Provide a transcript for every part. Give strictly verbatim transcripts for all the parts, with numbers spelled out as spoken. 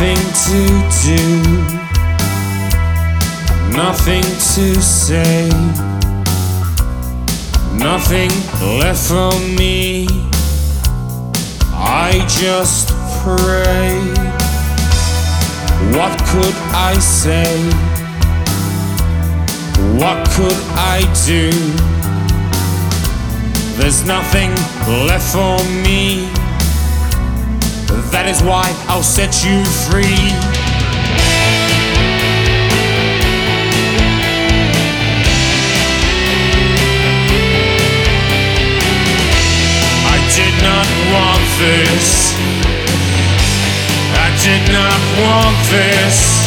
nothing to do, nothing to say, nothing left for me. I just pray. What could I say? What could I do? There's nothing left for me. That is why I'll set you free. I did not want this. I did not want this.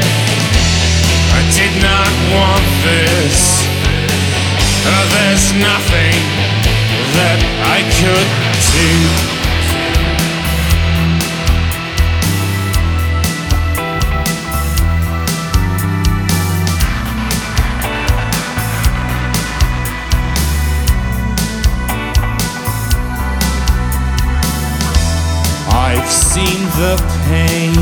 I did not want this. Uh, there's nothing that I could do. I've seen the pain,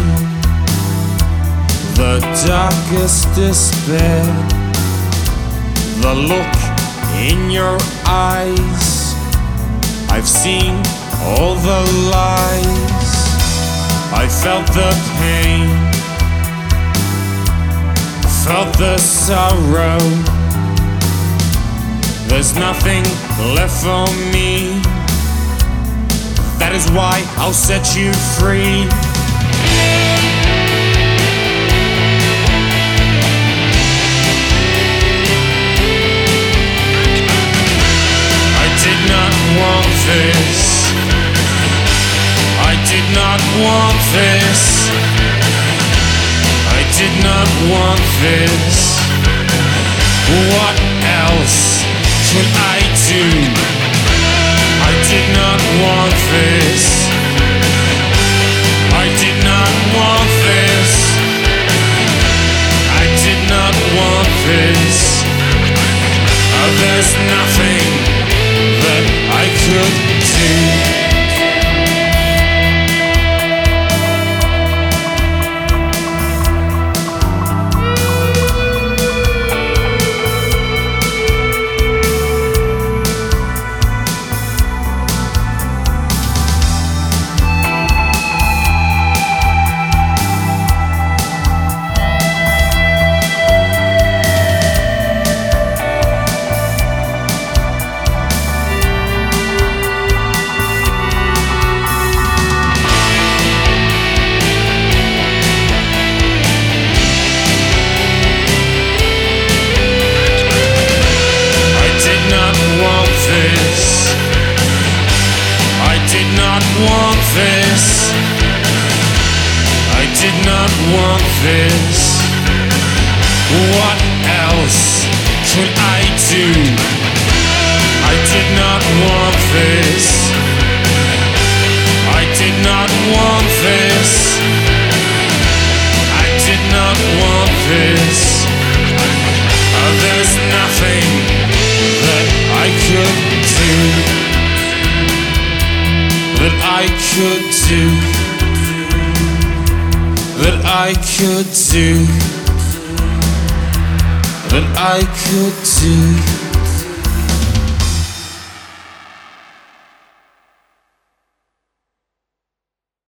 the darkest despair, the look in your eyes. I've seen all the lies. I felt the pain, felt the sorrow. There's nothing left for me. That is why I'll set you free. I did not want this. I did not want this. I did not want this. What else could I do? I did not want this. I did not want this. I did not want this. Oh, there's nothing that I could do. Want this. I did not want this. What else could I do? I did not want this. I did not want this. I did not want this. Oh, there's nothing that I could do. That I could do, that I could do, that I could do.